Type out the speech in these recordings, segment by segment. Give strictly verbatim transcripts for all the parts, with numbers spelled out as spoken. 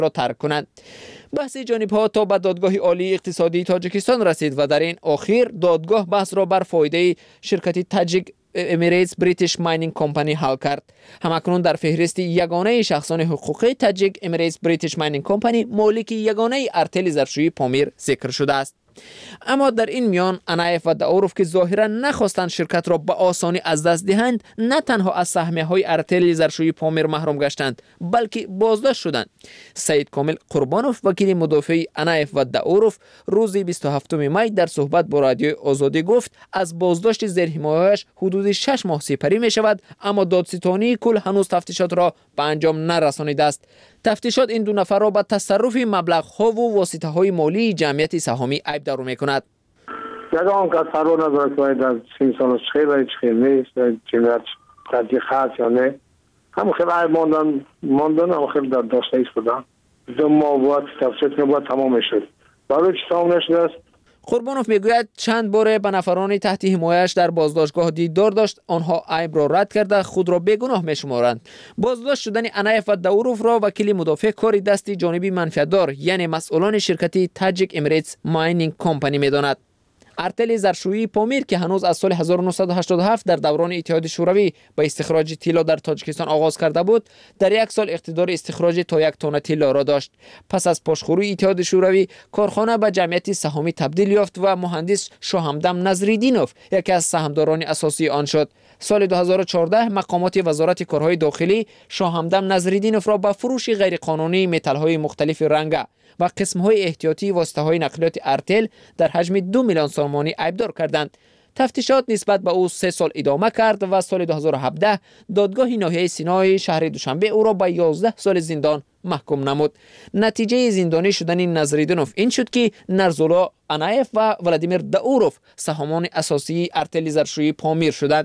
را ترک کنند. بحث جانب‌ها تا به دادگاه عالی اقتصادی تاجیکستان رسید و در این اخیر دادگاه بحث را بر فایده شرکت تاجیک امیریتس بریتیش ماینینگ کمپانی حل کرد. همکنون در فهرست یگانه شخصان حقوقی تاجیک امیریتس بریتیش ماینینگ کمپانی مالک یگانه ارتل ظرفشویی پامیر ذکر شده است. اما در این میان عنایف و داوروف که ظاهرا نخواستند شرکت را به آسانی از دست دهند، نه تنها از سهمیه های ارتل ظرفشویی پامیر محروم گشتند بلکه بازداشت شدند. سید کامل قربانوف وکیل مدافع عنایف و داوروف روز بیست و هفتم می در صحبت با رادیو آزادی گفت از بازداشت زیر حمایتش حدود شش ماه سپری می شود، اما دادستانی کل هنوز تفتیشات را به انجام نرسانیده است. تفتیشات این دو نفر را به تصرف مبلغ ها و واسطه های مالی جمعیت سهامی عیبدار می‌کند. یگان کس فرو ندارد که در سین سالش خیلی و هیچ خیلی نیست، چیزی تدیه خاص یا نه. هم خیلی عیب ماندن ماندن هم خیلی در داشته ایست بودن. دو ماه باید تفتیشات که باید تمام شد. برای چی تمام نشده است؟ قربانوف میگوید چند بار به نفران تحت حمایتش در بازداشتگاه دیدار داشت، آنها عیب را رد کرده خود را بیگناه میشمارند. بازداشت شدن عنایف و داوروف را وکیل مدافع کاری دستی جانبی منفعتدار یعنی مسئولان شرکتی تاجیک امیریتس ماینینگ کمپانی میداند. ارتل ظرفشویی پامیر که هنوز از سال هزار و نهصد و هشتاد و هفت در دوران اتحاد شوروی به استخراج طلا در تاجیکستان آغاز کرده بود، در یک سال اقتدار استخراج تا یک تن طلا را داشت. پس از پاشخوری اتحاد شوروی کارخانه به جمعیت سهامی تبدیل یافت و مهندس شاهمدان نظریدینوف یکی از سهامداران اساسی آن شد. سال دو هزار و چهارده مقامات وزارت کارهای داخلی شاهمدان نظریدینوف را به فروش غیرقانونی متال‌های مختلف رنگ و قسم‌های احتیاطی واسطه‌های نقلیات ارتل در حجم دو میلیون سومانی عیبدار کردند. تفتیشات نسبت به او سه سال ادامه کرد و سال دو هزار و هفده دادگاه ناحیه سینای شهر دوشنبه او را به یازده سال زندان محکوم نمود. نتیجه زندانی شدن نظریدینوف این شد که نرزولا عنایف و ولادیمیر داوروف سهامان اساسی ارتل ظرفشویی پامیر شدند.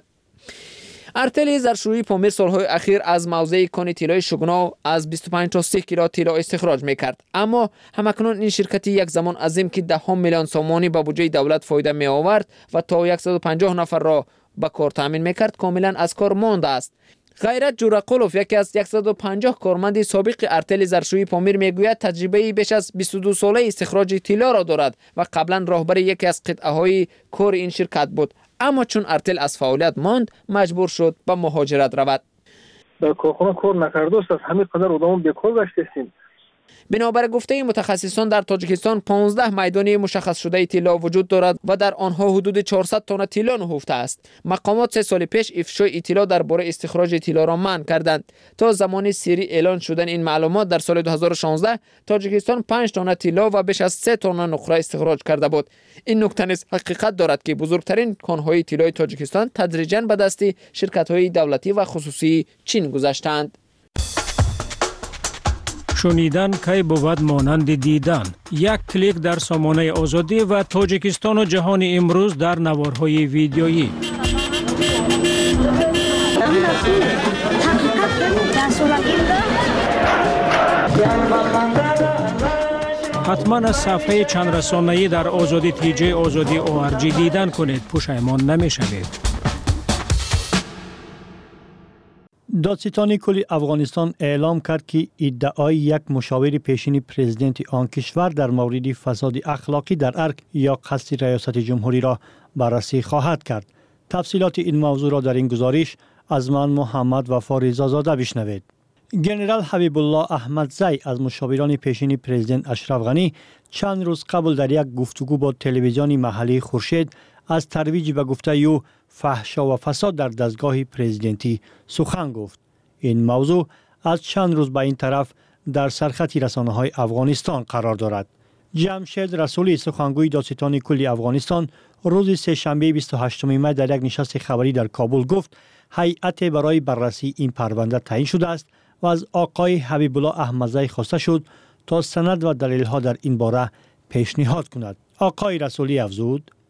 ارتل ظرفشویی پامیر سالهای اخیر از موضع کان طلای شگنا از بیست و پنج تا سی کیلو طلا استخراج میکرد، اما همکنون این شرکتی یک زمان عظیم که ده میلیون سومانی به بودجه دولت فایده می آورد و تا صد و پنجاه نفر را به کار تامین میکرد کاملا از کار مانده است. غیرت جورقلوف یکی از صد و پنجاه کارمند سابق ارتل ظرفشویی پامیر میگوید تجربه بیش از بیست و دو ساله استخراج طلا را دارد و قبلا راهبر یکی از قطعه های کار این شرکت بود، اما چون ارتل از فعالیت ماند مجبور شد به مهاجرت رود. در کارخانه کار نکرده است، همین قدر آدم بیکار گشتیم. بنابر گفته متخصصان در تاجیکستان پانزده میدان مشخص شده طلا وجود دارد و در آنها حدود چهارصد تن طلا نهفته است. مقامات سه سال پیش افشای اطلاع درباره استخراج طلا را منع کردند. تا زمان سری اعلان شدن این معلومات در سال دو هزار و شانزده تاجیکستان پنج تن طلا و بیش از سه تن نقره استخراج کرده بود. این نکته نیز حقیقت دارد که بزرگترین کانهای طلای تاجیکستان تدریجاً به دست شرکت‌های دولتی و خصوصی چین گذشتند. شنیدن کی بود مانند دیدن. یک کلیک در سامانه آزادی و تاجیکستان و جهان امروز در نوارهای ویدیویی. حتما از صفحه چند رسانه‌ای در آزادی تیجی آزادی او ار جی دیدن کنید، پشیمان نمی‌شوید. دادستان کل افغانستان اعلام کرد که ادعای یک مشاور پیشین پرزیدنت آن کشور در مورد فساد اخلاقی در ارگ یا قصد ریاست جمهوری را بررسی خواهد کرد. تفصیلات این موضوع را در این گزارش از من محمد وفا رضازاده بشنوید. جنرال حبیب الله احمدزی از مشاوران پیشین پرزیدنت اشرف غنی چند روز قبل در یک گفتگو با تلویزیون محلی خورشید از ترویج به گفته او فحشا و فساد در دستگاه پرزیدنتی سخن گفت. این موضوع از چند روز به این طرف در سرخط رسانه‌های افغانستان قرار دارد. جمشید رسولی سخنگوی دادستان کل افغانستان روز سه‌شنبه بیست و هشتم می در یک نشست خبری در کابل گفت هیئت برای بررسی این پرونده تعیین شده است و از آقای حبیب الله احمدزی خواسته شد تا سند و دلیل‌ها در این باره پیشنهاد کند. آقای رسولی افزود: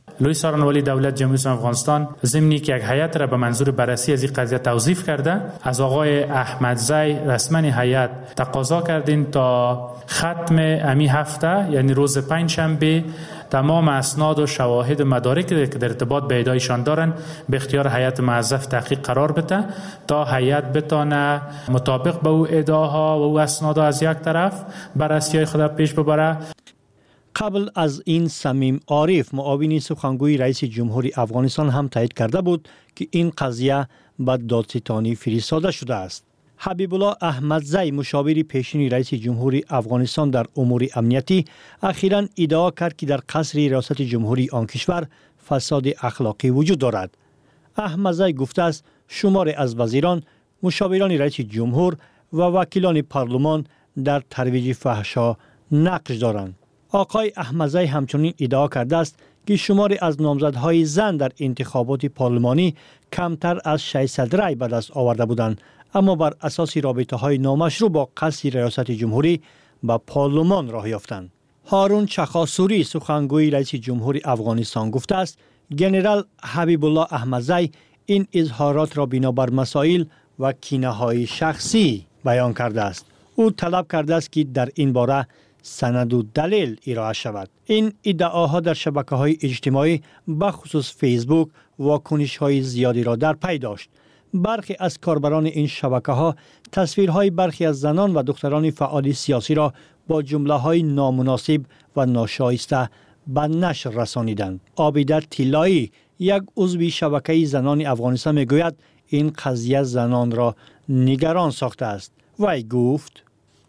لوی سارنوالی دولت جمهوری اسلامی افغانستان ضمنی که یک هیئت را به منظور بررسی از این قضیه توظیف کرده، از آقای احمدزی رسما هیئت تقاضا کردین تا ختم امی هفته یعنی روز پنجشنبه تمام اسناد و شواهد و مدارک که در ارتباط به ادعایشان دارن به اختیار هیئت موظف تحقیق قرار بده تا هیئت بتانه مطابق به او ادعاها و او اسناد از یک طرف بررسی خود پیش ببره. قبل از این صمیم عارف معاون سخنگوی رئیس جمهوری افغانستان هم تایید کرده بود که این قضیه به دادستانی فرستاده شده است. حبیب الله احمدزی مشاور پیشین رئیس جمهوری افغانستان در امور امنیتی اخیراً ادعا کرد که در قصر ریاست جمهوری آن کشور فساد اخلاقی وجود دارد. احمدزی گفته است شمار از وزیران، مشاوران رئیس جمهور و وکیلان پارلمان در ترویج فحشا نقش دارند. آقای احمدزی همچنین ادعا کرده است که شماری از نامزدهای زن در انتخابات پارلمانی کمتر از ششصد رای به دست آورده بودند، اما بر اساس رابطه‌های نامشروع با قصر ریاست جمهوری به پارلمان راه یافتند. هارون چخاسوری سخنگوی رئیس جمهوری افغانستان گفته است ژنرال حبیب الله احمدزی این اظهارات را بنابر مسائل و کینه‌های شخصی بیان کرده است. او طلب کرده است که در این باره سند و دلیل ارائه شود. این ادعاها در شبکه‌های اجتماعی به خصوص فیسبوک واکنش‌های زیادی را در پی داشت. برخی از کاربران این شبکه‌ها تصویرهای برخی از زنان و دختران فعال سیاسی را با جمله‌های نامناسب و ناشایسته به نشر رسانیدند. عابده طلایی یک عضو شبکه زنان افغانستان میگوید این قضیه زنان را نگران ساخته است. وی گفت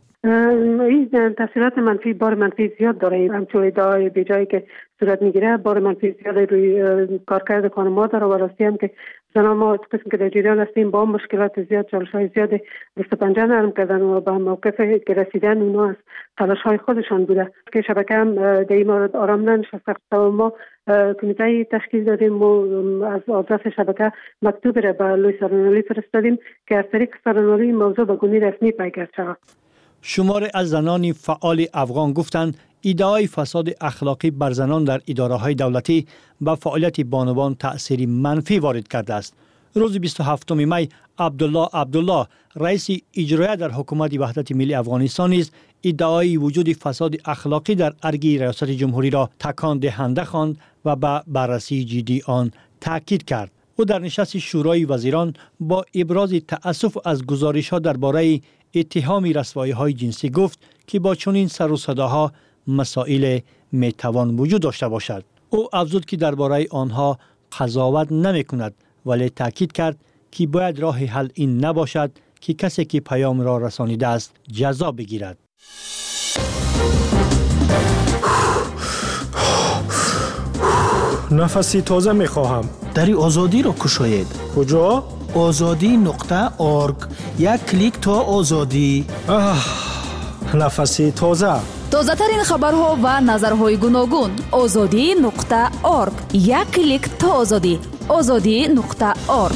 این تاثیرات منفی، بار منفی زیاد داره. همچون ادعای بیجایی که صورت میگیره بار منفی زیاد روی کارکرد خانم‌ها داره و راستی هم که زنان ما قسم که در جریان هستیم با مشکلات زیاد، چالش‌های زیاد دست و پنجه نرم کردن و به موقف که رسیدن اونا از تلاش‌های خودشان بوده که شبکه هم در این مورد آرام ننشسته و ما کمیته تشکیل دادیم و از آدرس شبکه مکتوب را به لوی سارنوالی فرستادیم که از طریق سارنوالی موضوع به گونه رسمی پیگرد شود. شمار از زنان فعال افغان گفتند ادعای فساد اخلاقی بر زنان در اداره‌های دولتی به فعالیت بانوان تأثیری منفی وارد کرده است. روز بیست و هفتم می عبدالله عبدالله رئیس اجرایی در حکومت وحدت ملی افغانستان نیز ادعای وجود فساد اخلاقی در ارگی ریاست جمهوری را تکان دهنده خواند و به بررسی جدی آن تاکید کرد. او در نشست شورای وزیران با ابراز تأسف از گزارش‌ها درباره اتهام رسوایی‌های جنسی گفت که با چنین سر و صداها مسائل میتوان وجود داشته باشد. او افزود که درباره آنها قضاوت نمی‌کند ولی تاکید کرد که باید راه حل این نباشد که کسی که پیام را رسانیده است جزا بگیرد. نفسی تازه می‌خواهم. دری آزادی را کشاید. کجا؟ آزادی نقطه ارگ. یک کلیک تا آزادی. آه، نفسی تازه. تازه ترین خبرها و نظرهای گوناگون. آزادی نقطه ارگ. یک کلیک تا آزادی. آزادی نقطه ارگ.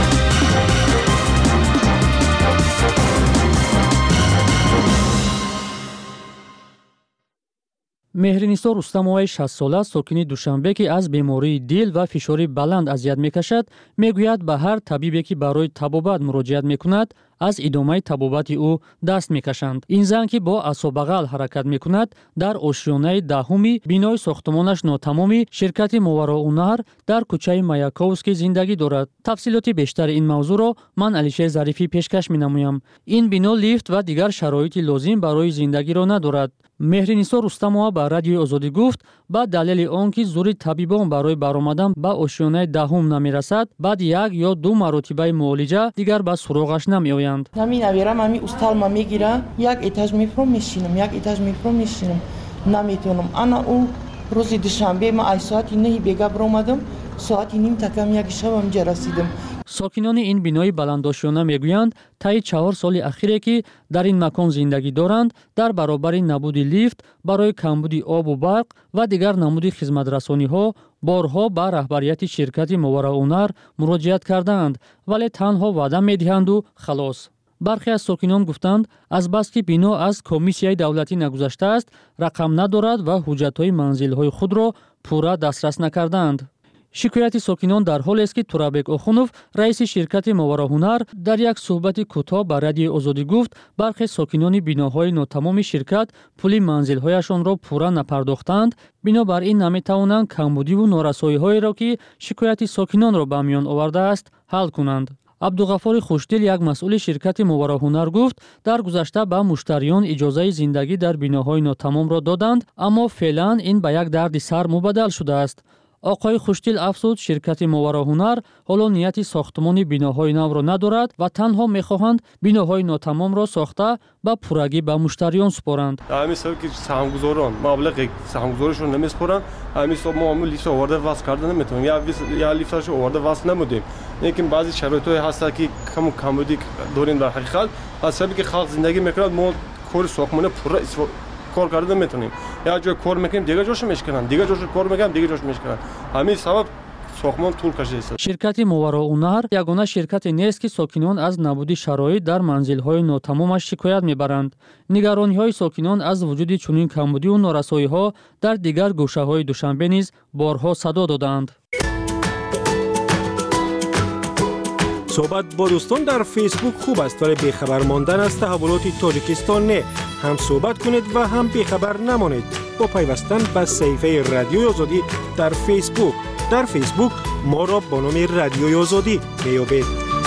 مهرنیسا رستم‌آقای شصت ساله ساکن دوشنبه که از بیماری دل و فشار بلند اذیت میکشد میگوید به هر طبیبی که برای طبابت مراجعت میکند از ادامه طبابت او دست میکشند. این زن که با عصا بغل حرکت میکند در آشیانه دهمی بینای ساختمانش ناتمامی شرکت ماوراءالنهر در کوچه مایاکوفسکی زندگی دارد. تفصیلات بیشتر این موضوع را من علیشه ظریفی پیشکش مینمایم. این بنا لیفت و دیگر شرایط لازم برای زندگی را ندارد. مهرنیسا رستم‌آقا به رادیو آزادی گفت با دلیل آنکه زور طبیبان برای برآمدن به آشیانه دهم نمیرسد بعد یک یا دو مرتبه معالجه دیگر به سراغش نمیآیند. همین نمیرم همین استالما میگیرم یک اتاج میفرم میشینم یک اتاج میفرم میشینم نمیتونم. انا اون روز دوشنبه ما ای ساعتی نه بیگا برآمدم ساعتی نیم تکم یک شب همجا رسیدم. ساکنان این بینای بلندآشیانه میگویند طی چهار سال اخیری که در این مکان زندگی دارند در برابر نبود لیفت برای کمبود آب و برق و دیگر نمود خدمترسانی ها بارها به رهبریت شرکت ماوراءالنهر مراجعت کردند ولی تنها وعده میدهند و خلاص. برخی از ساکنان گفتند از بس که بنا از کمیسیای دولتی نگذشته است رقم ندارد و حجت‌های منزل‌های خود را پورا دسترس نکردند. شکایت ساکنان در حالی است که تورابک اوخونوف رئیس شرکت ماورا هنر در یک صحبت کوتاه با رادیو آزادی گفت برخی ساکنان بیناهای ناتمام شرکت پول منزل‌هایشان را پورا نپرداختند، بنابراین نمی‌توانند کمبودی و نارسایی‌هایی را که شکایت ساکنان را به میان آورده است حل کنند. عبدالغفار خوشدل یک مسئول شرکت ماورا هنر گفت در گذشته به مشتریان اجازه زندگی در بیناهای ناتمام را دادند، اما فعلا این به یک درد سر مبدل شده است. آقای خوشدل افزود شرکت ماورا هنر حالا نیت ساختمان بیناهای نو را ندارد و تنها می‌خواهند بیناهای ناتمام را ساخته با پورگی به مشتریان سپارند. همین سال که سهامگذاران مبلغ سهامگذارشون نمیسپارند، همین سال ما هم لیست آورده واسه کردن نمیتونیم یا یا لیستش آورده واسه نمودیم. لیکن بعضی شرایط‌های هست که کم کمبودی داریم در حقیقت از سبب که خلق زندگی می‌کنند ما کار ساختمان پورا کار کردن نمیتونیم. یا جای کار میکنیم دیگه جاش میشکنن، دیگه جاش کار میکنیم دیگه جاش میشکنن. همین سبب ساختمان طول کشیده است. شرکت ماورا هنر یگانه شرکت نیست که ساکنان از نبود شرایط در منزل‌های ناتمامش شکایت میبرند. نگرانی‌های ساکنان از وجود چنین کمبودی و نارسایی‌ها در دیگر گوشه‌های دوشنبه نیز بارها صدا دادند. صحبت با دوستان در فیسبوک خوب است ولی بیخبر ماندن از تحولات تاجیکستان نه. هم صحبت کنید و هم بیخبر نمانید با پیوستن به صفحه رادیوی آزادی در فیسبوک. در فیسبوک ما را با نام رادیوی آزادی میابید.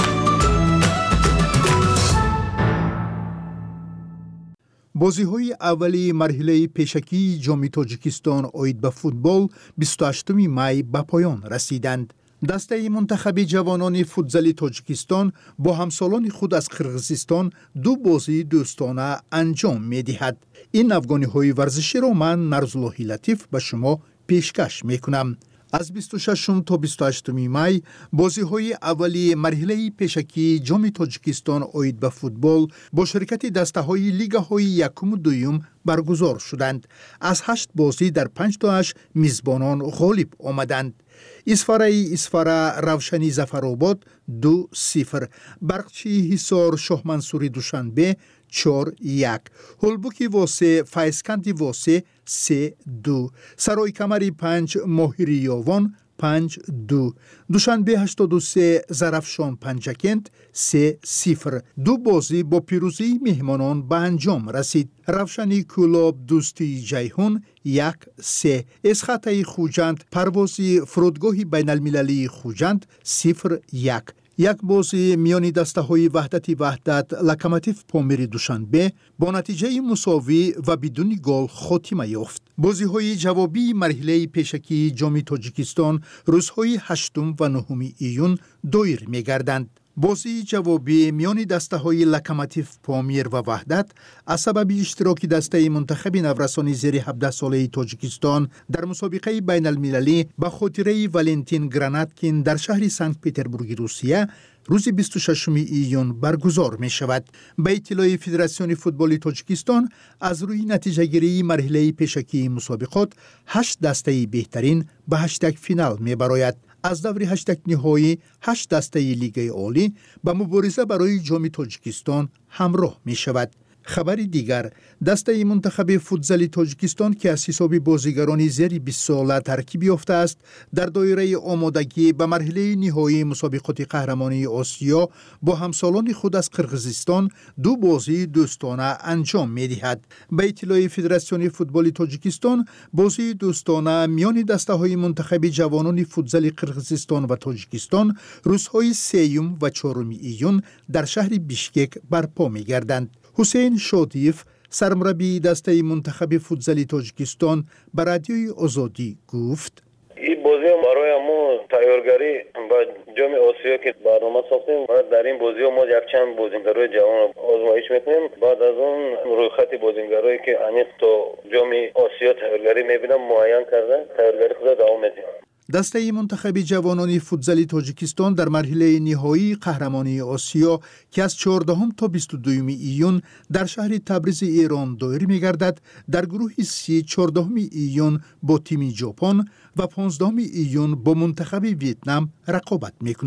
بازی‌های اولی مرحله پیشکی جام تاجیکستان آید به فوتبال بیست و هشتم می به پایان رسیدند. دسته منتخب جوانان فوتزال تاجیکستان با همسالان خود از قرقیزستان دو بازی دوستانه انجام می‌دهد. این افغانی‌های ورزشی را من نرزالله لطیف به شما پیشکش می‌کنم. از بیست و ششم تا بیست و هشتم می بازی‌های اولی مرحله پیشکی جام تاجیکستان آید به فوتبال با شرکت دسته‌های لیگ‌های یکم و دوم برگزار شدند. از هشت بازی در پنج تاش میزبانان غالب آمدند. اسفاره اسفاره روشنی ظفرآباد دو صفر، برقچی حصار شاه منصوری دوشنبه چهار یک، هلبوکی واسه فایسکندی واسه سه دو، سرای کمری پنج ماهری یاوان پنج دو، دوشنبه هشتاد و سه زرفشان پنجکند سه صفر. دو بازی با پیروزی مهمانان به انجام رسید. روشنی کلاب دوستی جیهون یک سه، اسخطه خوجند پروازی فرودگاهی بین المللی خوجند صفر یک. یک بازی میانی دسته های وحدتی وحدت لکماتیف پامیر دوشنبه با نتیجه مساوی و بدون گل خاتمه یافت. بازی های جوابی مرحله پیشکی جام تاجیکستان روزهای هشتم و نهم ایون دایر می گردند. بازی جوابی میان دسته های لکماتیف پامیر و وحدت از سبب اشتراک دسته منتخب نورسانی زیر هفده ساله تاجیکستان در مسابقه بین المللی به خاطره ولنتین گراناتکین در شهر سنت پترزبورگ روسیه روز بیست و ششم ایون برگزار می شود. به اطلاع فدراسیون فوتبال تاجیکستان از روی نتیجه گیری مرحله پیشکی مسابقات هشت دسته بهترین به هشتگ فینال می براید. از دور هشتگ نهایی هشت دسته لیگ عالی به مبارزه برای جام تاجیکستان همراه می شود. خبر دیگر، دسته منتخب فوتزال تاجیکستان که از حساب بازیگران زیر بیست ساله ترکیب یافته است در دایره آمادگی به مرحله نهایی مسابقات قهرمانی آسیا با همسالان خود از قرقیزستان دو بازی دوستانه انجام می‌دهد. به اطلاع فدراسیون فوتبال تاجیکستان بازی دوستانه میان دسته های منتخب جوانان فوتزال قرقیزستان و تاجیکستان روزهای سوم و چهارم ایون در شهر بیشکک برپا می‌گردند. حسین شادیف سرمربی دسته منتخب فوتزال تاجیکستان به رادیوی آزادی گفت: این بازی برای ما تیارگری با جام آسیا که برنامه ساختیم و در این بازی ما یک چند بازیگرای جوان آزمایش میکنیم. بعد از اون روی خط بازیگرایی که عمیق تا جام آسیا تیارگری میبینم معین کرده تیارگری خود دوام میدیم. دسته منتخب جوانان فوتزال تاجیکستان در مرحله نهایی قهرمانی آسیا که از چهاردهم تا بیست و دوم ایون در شهر تبریز ایران دایر می‌گردد در گروه سی چهاردهم ایون با تیم ژاپن و پانزدهم ایون با منتخب ویتنام رقابت می‌کند.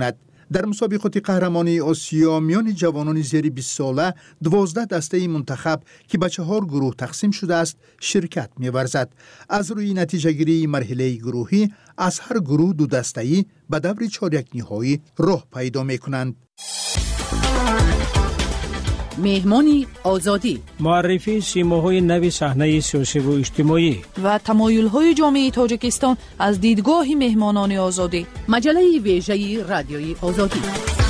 در مسابقات قهرمانی آسیا میان جوانان زیر بیست ساله دوازده دسته منتخب که به چهار گروه تقسیم شده است شرکت می‌ورزد. از روی نتیجه گیری مرحله گروهی از هر گروه دو دسته‌ای به دور چهارک نهایی راه پیدا می‌کنند. مهمانی آزادی، معرفی سیماهای نوی صحنه سیاسی و اجتماعی و تمایل‌های جامعه تاجیکستان از دیدگاه مهمانان آزادی. مجله ویژه رادیوی آزادی.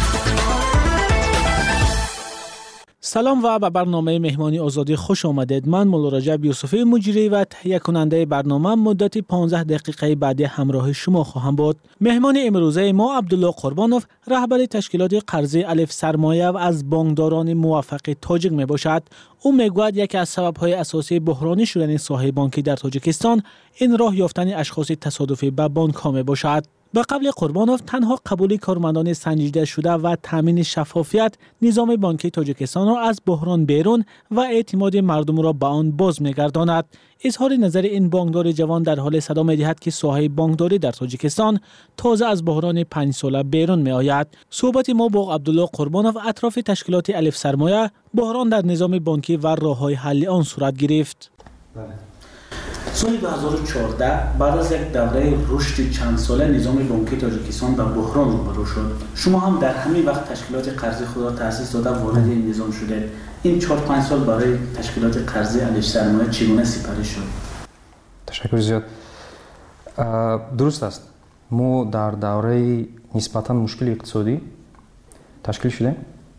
سلام و به برنامه مهمانی آزادی خوش آمدید. من مولا رجب یوسفی مجری و تهیه کننده برنامه مدت پانزده دقیقه بعد همراه شما خواهم بود. مهمان امروزه ما عبدالله قربانوف رهبر تشکیلات قرضی الف سرمایه و از بانکداران موفق تاجیک می باشد. او میگوید یکی از سبب‌های اساسی بحرانی شدن ساحه بانکی در تاجیکستان این راه یافتن اشخاص تصادفی به بانک ها می باشد. به قول قربانوف تنها قبول کارمندان سنجیده شده و تامین شفافیت نظام بانکی تاجیکستان را از بحران بیرون و اعتماد مردم را به آن باز می‌گرداند. اظهار نظر این بانکدار جوان در حال صدا می‌دهد که ساحه بانکداری در تاجیکستان تازه از بحران پنج ساله بیرون می‌آید. صحبت ما با عبدالله قربانوف اطراف تشکیلات الف سرمایه، بحران در نظام بانکی و راه‌های حل آن صورت گرفت. سال دو هزار و چهارده بعد از یک دوره رشد چند ساله نظام بانکی تاجیکستان با بحران روبرو شد. شما هم در همین وقت تشکیلات قرضی خود را تأسیس داده وارد این نظام شدید. این چهار پنج سال برای تشکیلات قرضی الف سرمایه چگونه سپری شد؟ تشکر زیاد. درست است. ما در دوره نسبتاً مشکل اقتصادی تشکیل شدیم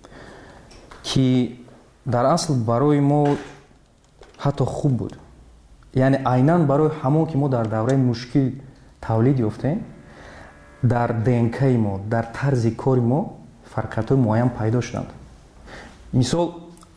که در اصل برای ما حتی خوب بود. یعنی عیناً برای همون که ما در دوره مشکل تولید یافتیم در دنکه ما در طرز کار ما فرقیت‌های معین پیدا شدند. مثال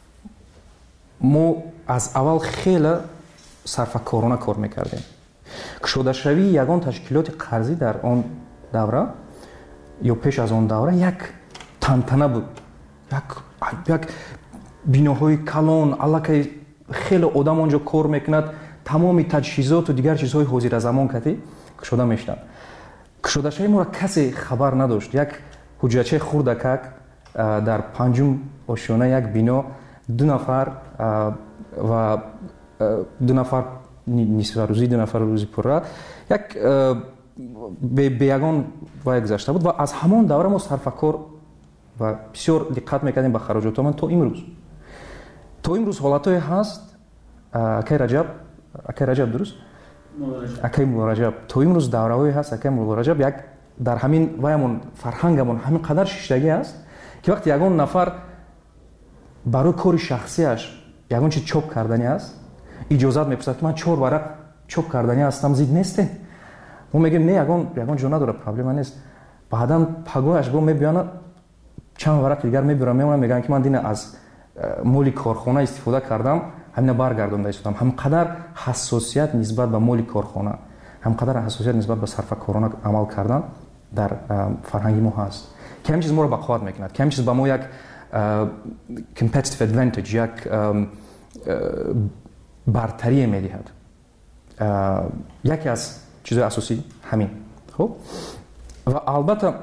ما از اول خیلی صرفه‌کارانه کار میکردیم. کشاده‌شوی یگان تشکیلات قرضی در آن دوره یا پیش از آن دوره یک تنتنه بود. یک یک بیناهای کلان الکی خیلی آدم آنجا کار میکند، تمام تجهیزات و دیگر چیزهای حاضر زمان کتی کشاده میشدن. کشاده‌شوی ما را کسی خبر نداشت. یک حجچه خردکک در پنجم آشیانه یک بینا دو نفر و دو نفر نصف روزی دو نفر روزی پره یک به یگان وای گذشته بود و از همان دوره ما صرفه‌کار و بسیار دقت میکردیم به خراجاتمون تا امروز. تا امروز حالتایی هست اکی رجب اکی رجب درست؟ اکی مولا رجب تا امروز دوره‌ای هست اکی مولا رجب یک در همین وایمون فرهنگمون همین قدر شیشتگی است که وقتی یگان نفر برای کار شخصیش یگان چیز چوب کردنی است اجازت میپرسد که من چهار ورق چوب کردنی هستم زید نیسته. ما میگیم نه یگان یگان جو نداره پرابلم نیست. بعداً پگاهش با میبیانه چند ورق دیگر میبرم میمونم میگن که من دین از مولی کارخانه استفاده کردم همین برگردونده ایستادم. همقدر حساسیت نسبت به مولی کارخانه همقدر حساسیت نسبت به صرفه‌کارانه عمل کردن در فرهنگ ما هست که همین چیز ما رو بقوت میکند که همین چیز به ما یک competitive advantage یک برتری میدهد. یکی از چیزهای اساسی همین. خب و البته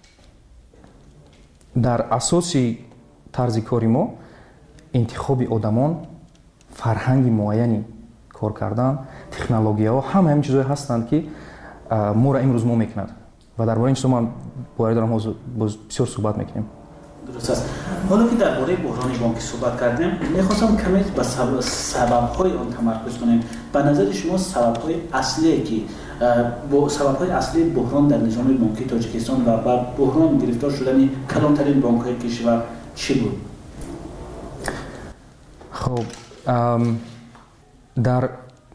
در اساسی طرز کاری ما انتخاب آدمان فرهنگ معینی کار کردن تکنولوژی‌ها همه همین چیزایی هستند که ما را امروز ما میکند و درباره این چیزا ما باید دارم باز بسیار صحبت میکنیم. درست است. حالا که درباره بحران بانکی صحبت کردیم میخواستم کمی به سبب‌های آن تمرکز کنیم. به نظر شما سبب‌های اصلی که با سبب‌های اصلی بحران در نظام بانکی تاجیکستان و بعد بحران گرفتار شدن کلانترین بانک‌های کشور چی بود؟ خب در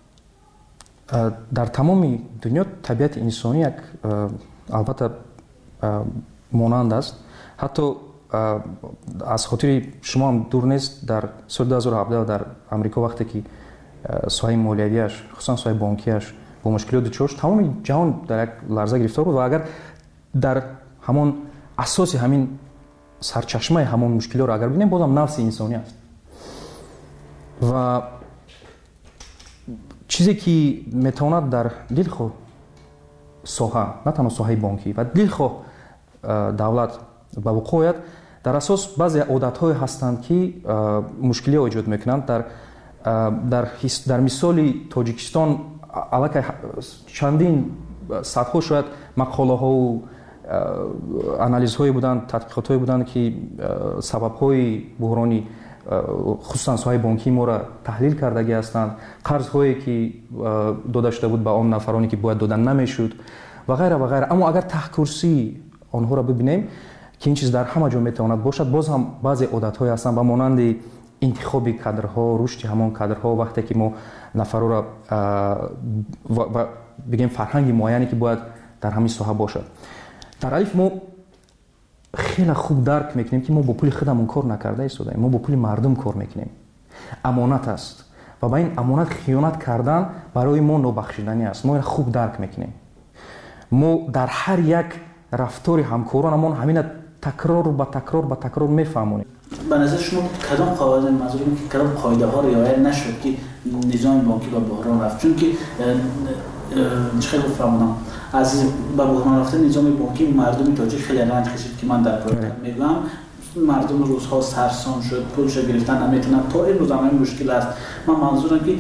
در تمام دنیا طبیعت انسانی یک البته مانند است. حتی از خاطر شما هم دور نیست در سال دو هزار و هفده در امریکا وقتی که ساحه مالیاتیش خصوصا ساحه بانکیش با مشکلات دچار شد تمام جهان در یک لرزه گرفتار بود و اگر در همون اساس همین سرچشمه همون مشکلات را اگر ببینیم بازم نفس انسانی است و چیزی که میتواند در دلخواه ساحه نه تنها ساحه بانکی و دلخواه دولت ба вуқӯъ ояд, дар асос баъзе одатҳое ҳастанд, ки мушкилиҳо эҷод мекунанд. Дар дар дар мисоли Тоҷикистон аллакай чандин садҳо шояд мақолаҳо, анализҳое буданд, тадқиқотҳое буданд, ки сабабҳои буҳрони хусусан соҳаи бонкии моро таҳлил кардаги ҳастанд, қарзҳое ки дода шуда буд ба он нафароне ки бояд дода намешуд ва ғайра ва ғайра. Аммо агар таҳкурсии онҳоро бибинем, ки ин чиз дар ҳама ҷо метавонад бошад, боз ҳам баъзе одатҳое ҳастанд ба монанди интихоби кадрҳо, рушди ҳамон кадрҳо, вақте ки мо нафароро ва бигем фарҳанги муайяне ки бояд дар ҳамин соҳа бошад. дар алиф мо хеле хуб дарк мекунем, ки мо бо пули худамон кор накарда истодаем, мо бо пули мардум кор мекунем. Амонат аст ва ба ин амонат хиёнат кардан барои мо нобахшиданӣ аст. Мо ин хуб дарк мекунем. мо дар ҳар як рафтори ҳамкоронамон ҳамина такрор ба такрор ба такрор мефаҳмонем. به نظر شما کدام قواعد منظورم که کدام قاعده ها رعایت نشد که نظام بانکی به بحران رفت؟ چون که چه بفهمونم از به بحران رفتن نظام بانکی مردم تاجیک خیلی رنج کشید که من در پایتخت میگم. مردم روزها سرسام شد، پولش گرفتن نمیتونن، تا امروز هم مشکل است. من منظورم که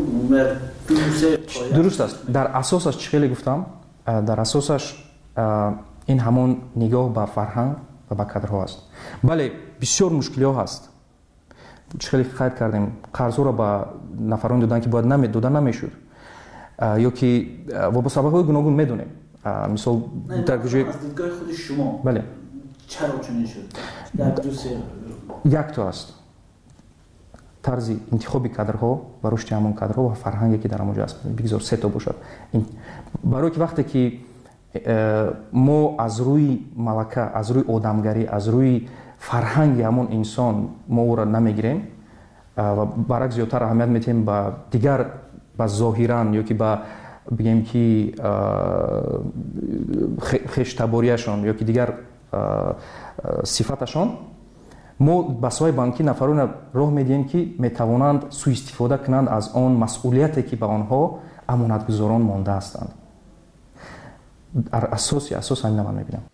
درست است. در اساسش چه خیلی گفتم؟ در اساسش این همون نگاه به فرهنگ و به کادرها است. بله بسیار مشکل‌ها هست. خیلی خیلی کردیم قرض‌ها را به نفران دادن که باید نمی دادن نمیشد. یا که و با سبب‌های گوناگون میدونیم. مثال در گوشه از دیدگاه خود شما بله چرا چنین شد؟ در دو سه یک تو است. طرز انتخاب کادرها و رشد همون کادرها و فرهنگی که در آنجا است. بگذار سه تا باشد. این برای که وقتی که ما از روی ملکه، از روی آدمگری، از روی فرهنگ همون انسان ما او را نمیگیریم و برعکس زیادتر اهمیت میتیم به دیگر به ظاهران یا که به بگیم که خشتباریشان یا که دیگر صفتشان، ما به سوی بانکی نفران راه میدیم که میتوانند سوء استفاده کنند از آن مسئولیتی که به آنها امانتگزاران مانده هستند. در اساسی اساس همین من میبینم.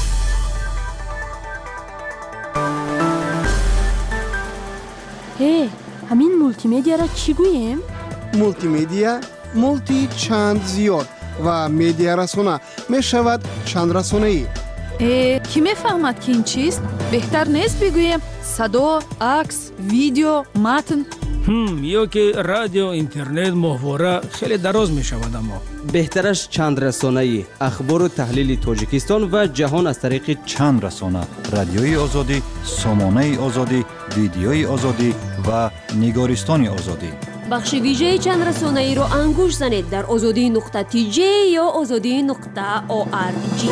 هی همین مولتی مدیا را چی گوییم؟ مولتی مدیا مولتی چند زیاد و مدیا رسانه می شود چند رسانه ای. ای کی میفهمد که این چیست؟ بهتر نیست بگوییم صدا، عکس، ویدیو، متن؟ هم یا که رادیو، اینترنت، ماهواره خیلی دراز می شود. اما بهترش چند رسانه‌ای اخبار و تحلیل تاجیکستان و جهان از طریق چند رسانه: رادیوی آزادی، سامانه آزادی، ویدیوی آزادی و نگارستان آزادی. بخش ویژه چند رسانه‌ای رو انگوش زنید در آزادی نقطه تی جی یا آزادی نقطه او آر جی.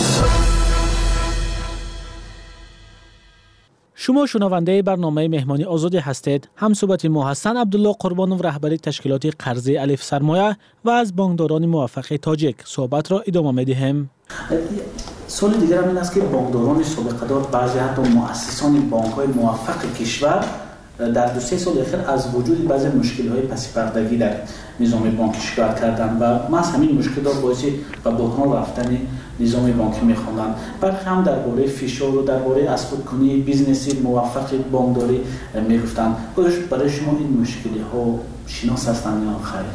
شما شنونده برنامه مهمانی آزادی هستید. هم صحبت ما حسن عبدالله قربانوف رهبر تشکیلات قرضه الف سرمایه و از بانکداران موفق تاجیک صحبت را ادامه می‌دهیم. سوال دیگر هم این است که بانکداران سابقه دار، بعضی حتی مؤسسان بانک‌های موفق کشور در دو سه سال اخیر از وجود بعضی مشکل‌های پس پردگی در نظام بانکی شکایت کردند و ما از همین مشکلات باعث به بحران رفتن نظام بانکی می‌خواندند. برخی هم درباره فشار و درباره از خودکنی بیزنسی موفق بانکداری می‌گفتند. برای شما این مشکل‌ها شناس هستند یا خیر؟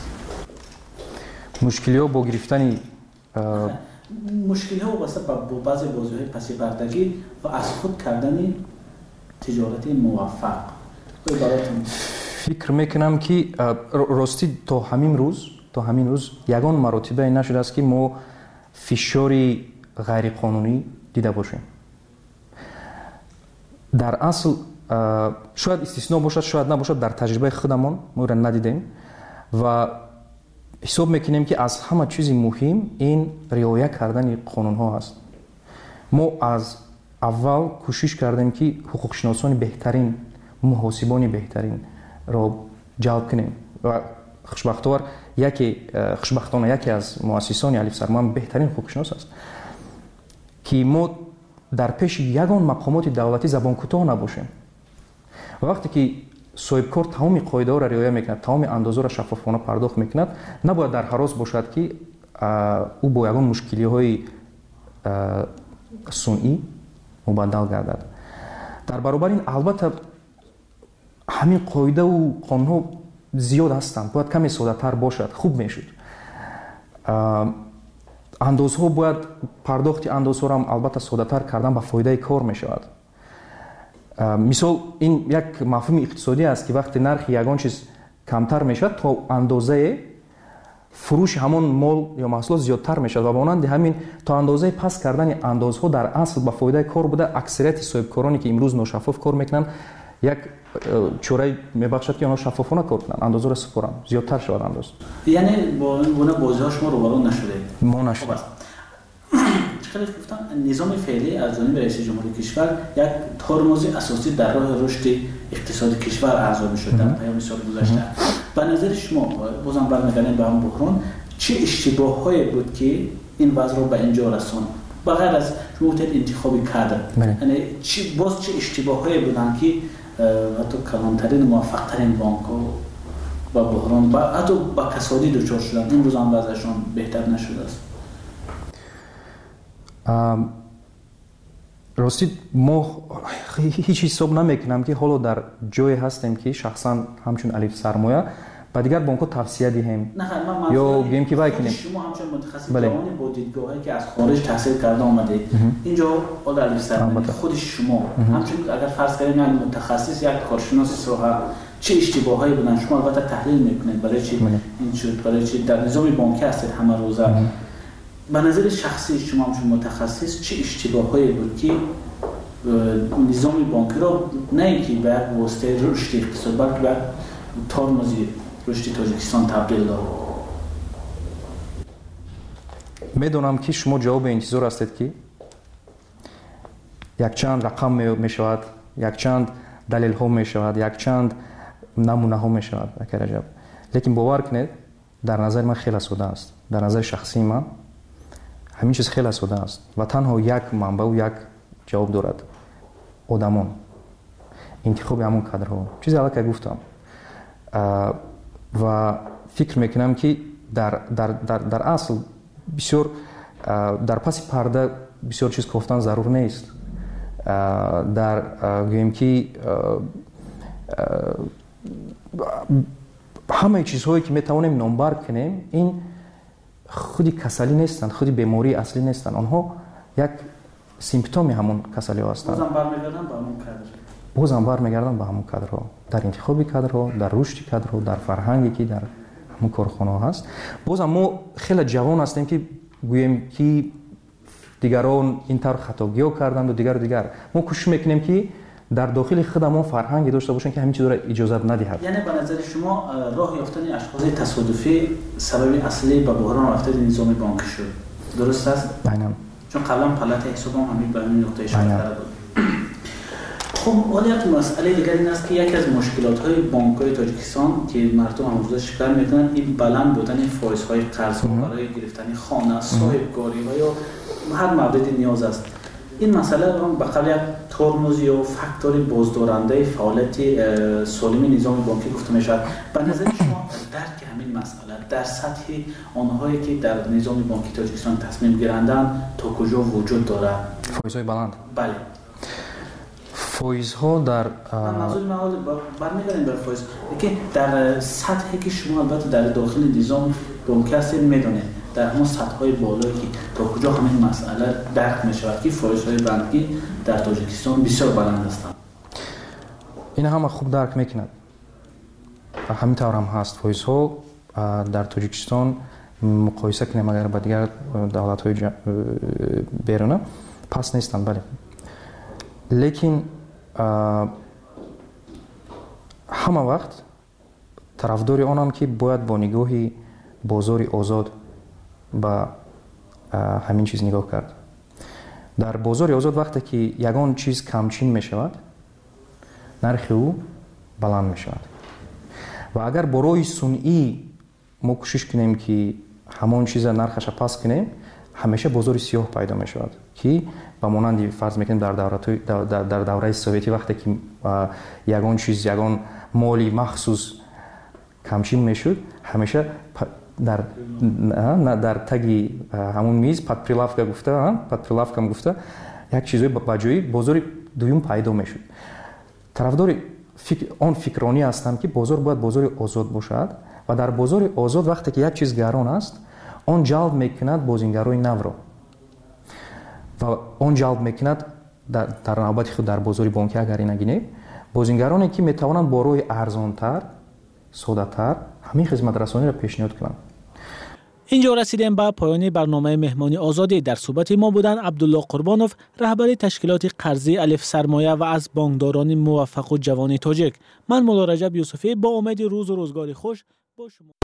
مشکل‌ها با گرفتن مشکل‌ها واسه با بعضی بازی‌های پس پردگی و از خود کردن تجارت موفق. فکر میکنم که راستی تا همین روز تا همین روز یگان مراتبه این نشده است که ما فشاری غیر قانونی دیده باشیم. در اصل شاید استثناء باشد، شاید نباشد، در تجربه خودمان ما را ندیدیم و حساب میکنیم که از همه چیز مهم این رعایت کردن قانون ها است. ما از اول کوشش کردیم که حقوق شناسان بهترین، محاسبان بهترین را جلب کنیم و خوشبختانه یکی خوشبختانه یکی از مؤسسان الف سرمایه بهترین حقوق شناس است که ما در پیش یگان مقامات دولتی زبان کوتاه نباشیم. و وقتی که صاحب کار تمام قاعده ها را رعایت میکند، تمام اندازه را شفافانه پرداخت میکند، نباید در حراس باشد که او با یگان مشکلی های صنعی мубаддал гардад. дар баробари ин албатта ҳамин қоидаву қонунҳо зиёд ҳастанд, бояд каме соддатар бошад, хуб мешуд. андозҳо бояд пардохти андозҳоро албатта соддатар кардан ба фоидаи кор мешавад. мисол ин як мафҳуми иқтисодӣ аст ки вақте нархи ягон чиз камтар мешавад, то андозае фурӯши ҳамон мол ё маҳсулот зиёдтар мешавад ва монанди ҳамин то андозаи паст кардани андозҳо дар асл ба фоидаи кор буда, аксарияти соҳибкороне ки имрӯз ношаффоф кор мекунанд як чораи мебахшад ки онҳо шаффофона кор кунанд, андозҳоро супоранд, зиёдтар шавад андоз. яъне бо ин гуна бозиҳо шумо рӯбарӯ нашудед? мо нашудем. خیلی گفتم نظام فعلی از جانب رئیس جمهور کشور یک ترمز اساسی در راه رشد اقتصاد کشور ارزیابی شده در پیام سال گذشته. به نظر شما بازم برمیگردیم به هم بحران، چه اشتباهایی بود که این وضع رو به اینجا رساند؟ بغیر از شما گفتید انتخاب کادر، یعنی چی باز چه اشتباهایی بودن که حتی کلانترین موفقترین بانک‌ها با بحران و حتی با کسادی دچار شدن، این روز هم وضعشون بهتر نشده است؟ рости мо ҳеҷ ҳисоб намекунам ки ҳоло дар ҷое ҳастем ки шахсан ҳамчун алиф сармоя ба дигар бонкҳо тавсия диҳем ё гӯем ки вай кунем. шумо ҳамчун мутахассис ҷавони бо дидгоҳе ки аз хориҷ таҳсил карда омадед, инҷо ола алиф сармоя худи шумо ҳамчун агар фарз кардем як мутахассис, як коршиноси соҳа, чӣ иштибоҳҳое буданд? шумо албатта таҳлил мекунед барои чи ин шуд, барои чи дар низоми бонкӣ ҳастед ҳама рӯза. به نظر شخصی شما هم متخصص چه اشتباهایی بود که نظام بانکی را نه اینکه به یک واسطه رشد اقتصاد بلکه به ترمز رشد تاجیکستان تبدیل داد؟ میدونم که شما جواب انتظار هستید که یک چند رقم میشود، یک چند دلیل ها میشود، یک چند نمونه ها میشود. لیکن باور کنید در نظر من خیلی ساده است. در نظر شخصی من همین چیز خیلی ساده است و تنها یک منبع و یک جواب دارد: آدمان، انتخاب همون کادرها. چیزی الان که گفتم و فکر میکنم که در در در در اصل بسیار در پس پرده بسیار چیز گفتن ضرور نیست. در گویم که همه چیزهایی که میتوانیم نامبر کنیم این خودی کسلی نیستند، خودی بیماری اصلی نیستند، آنها یک سیمپتومی همون کسلی ها هستند. بازم برمیگردن به همون کادر. بازم برمیگردن به همون کادرها، در انتخاب کادرها، در رشد کادرها، در فرهنگی که در همون کارخانه ها هست. بازم ما خیلی جوان هستیم که گوییم که دیگران این طور خطاگی ها کردند و دیگر دیگر. ما کوشش میکنیم که در داخل خودمون فرهنگی داشته باشیم که همین چیزا را اجازه ندهد. یعنی به نظر شما راه یافتن اشخاص تصادفی سبب اصلی به بحران رفتن نظام بانکی شد، درست است؟ عیناً. چون قبلا پلات حساب هم همین به همین نقطه اشاره کرده بود. خب ولی یک مسئله دیگر این است که یکی از مشکلات‌های بانک‌های تاجیکستان که مردم امروزه شکایت می‌کنند این بلند بودن فایزهای قرض‌ها برای گرفتن خانه، صاحب‌کاری‌ها یا هر موردی نیاز است. این مسئله هم به قبل یک ترمز یا فاکتور بازدارنده فعالیت سالم نظام بانکی گفته میشود. به نظر شما درک همین مسئله در سطح آنهایی که در نظام بانکی تاجیکستان تصمیم گیرندن تا کجا وجود دارد؟ فایزهای بلند. بله. فایزها در منظور من برمیگردیم بر فایز که در سطحی که شما البته در داخل نظام بانکی هستید میدونید در همون سطح‌های بالایی که تا کجا همین مسئله درک می‌شود که فایزهای بانکی در تاجیکستان بسیار بلند هستند. این همه خوب درک می‌کند. همین طور هم هست. فایزها در تاجیکستان مقایسه کنیم اگر با دیگر دولت‌های بیرونه پس نیستند، بله. لیکن همه وقت طرفدار آنم که باید با نگاهی بازار آزاد با همین چیز نگاه کرد. در بازار آزاد وقتی که یگان چیز کمچین می شود نرخ او بلند می شود و اگر برای صنعی ما کوشش کنیم که همون چیز نرخش پس کنیم همیشه بازار سیاه پیدا می شود که با مانند فرض میکنیم در دوره در, در دوره سوویتی وقتی که یگان چیز یگان مالی مخصوص کمچین میشد همیشه در در تگی همون میز پد پریلافکا گفته پد پریلافکا گفته یک چیزای با جایی بازار دوم پیدا میشد. طرفدار فکر آن فکرانی هستم که بازار باید بازار آزاد باشد و در بازار آزاد وقتی که یک چیز گران است آن جلب میکند بازیگرای نو را و آن جلب میکند در, در نوبت خود در بازار بانکی اگر نگینه بازیگرانی که میتوانند با روی ارزانتر ساده‌تر همین خدمت رسانی را پیشنهاد کنند. اینجا رسیدیم به پایان برنامه مهمانی آزادی. در صحبت ما بودن عبدالله قربانوف، رهبر تشکیلات قرضی الف سرمایه و از بانکداران موفق و جوان تاجیک. من مولا رجب یوسفی با امید روز و روزگار خوش با شما